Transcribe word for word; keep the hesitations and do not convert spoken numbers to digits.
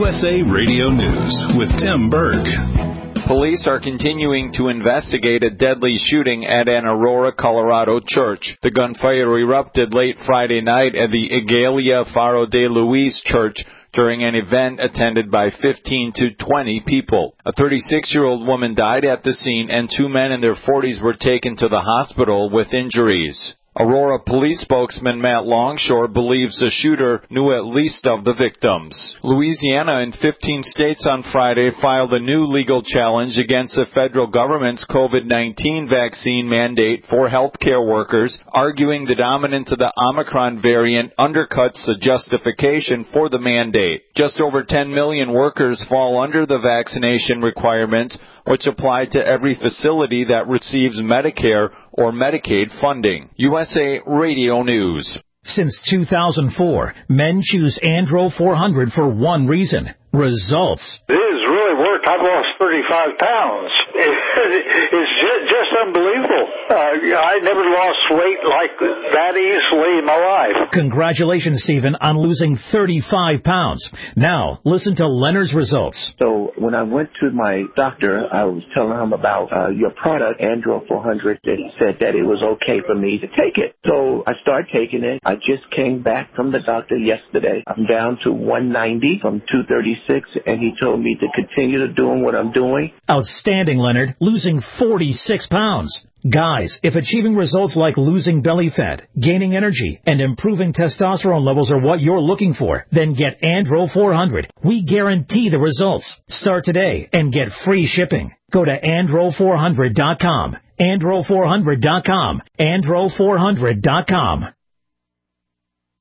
S A Radio News with Tim Berg. Police are continuing to investigate a deadly shooting at an Aurora, Colorado church. The gunfire erupted late Friday night at the Iglesia Faro de Luis church during an event attended by fifteen to twenty people. A thirty-six-year-old woman died at the scene, and two men in their forties were taken to the hospital with injuries. Aurora police spokesman Matt Longshore believes the shooter knew at least of the victims. Louisiana and fifteen states on Friday filed a new legal challenge against the federal government's COVID nineteen vaccine mandate for healthcare workers, arguing the dominance of the Omicron variant undercuts the justification for the mandate. Just over ten million workers fall under the vaccination requirements, which apply to every facility that receives Medicare or Medicaid funding. U S A Radio News. Since two thousand four, men choose Andro four hundred for one reason: results. It has really worked. I've lost thirty-five pounds. It's just unbelievable. Uh, I never lost weight like that easily in my life. Congratulations, Stephen, on losing thirty-five pounds. Now, listen to Leonard's results. So when I went to my doctor, I was telling him about uh, your product, Andro four hundred, and he said that it was okay for me to take it. So I started taking it. I just came back from the doctor yesterday. I'm down to one ninety from two thirty-six, and he told me to continue to doing what I'm doing. Outstanding, Leonard, losing forty-six pounds. Guys, if achieving results like losing belly fat, gaining energy, and improving testosterone levels are what you're looking for, then get Andro four hundred. We guarantee the results. Start today and get free shipping. Go to andro four hundred dot com. andro four hundred dot com. andro four hundred dot com.